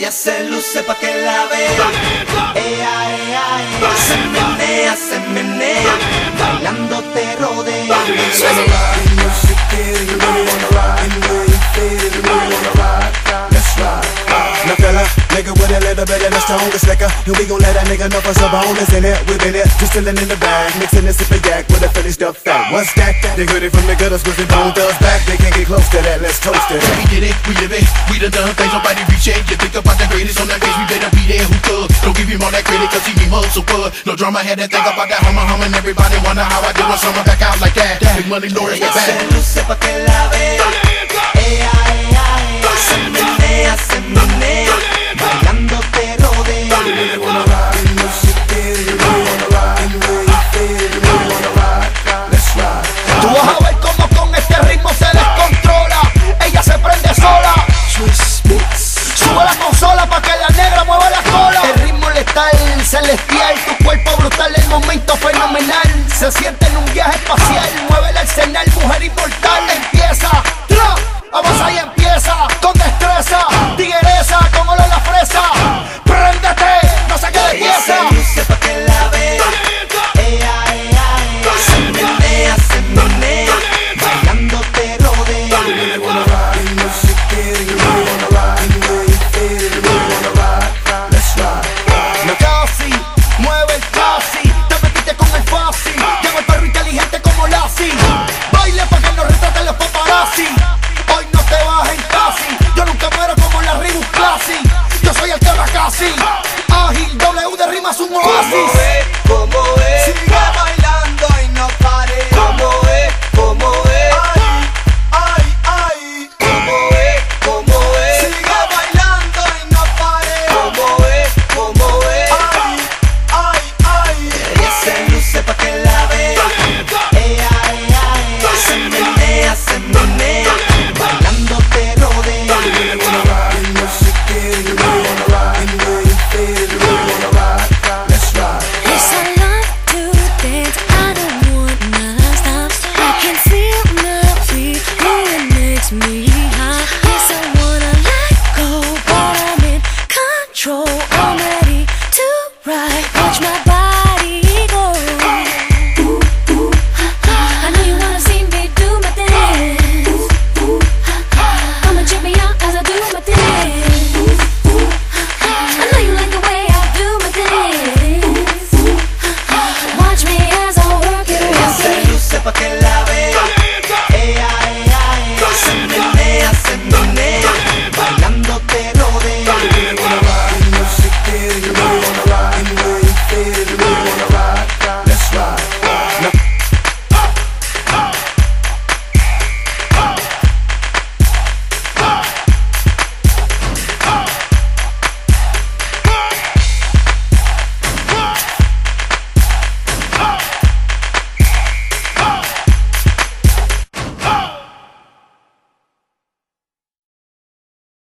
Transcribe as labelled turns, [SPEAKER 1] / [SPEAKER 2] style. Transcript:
[SPEAKER 1] Ella se luce pa' que la vea. Ea, ea, ea. Se menea, bailando te rodea.
[SPEAKER 2] Now fella, nigga with a little bit of the strongest liquor, and we gon' let that nigga know for some bonus in it. We been it, just chillin' in the bag, mixing this sip of yak with a Philly stuff fat. What's that? They heard it from the gutters, squeezing bone thugs back. They can't get close to that, let's toast it.
[SPEAKER 3] We get it, we live it, we done done things nobody reach it. You think about the greatest on that case, we better be there who could. Don't give him all that credit cause he be muscle bud. No drama, had that think about that humming. Everybody wonder how I do when someone back out like that. Big money, Lord,
[SPEAKER 1] Ella
[SPEAKER 3] get back.
[SPEAKER 1] se luce pa' que la vea. Ea, ea, ea. Se menea, bailando te rodea.
[SPEAKER 4] Tú vas a ver cómo con este ritmo se descontrola. Ella se prende sola. Sube la consola pa' que la negra mueva la cola. El ritmo letal, celestial. Tu cuerpo brutal, el momento fenomenal. Se siente en un viaje espacial. Mueve el arsenal, mujer inmortal.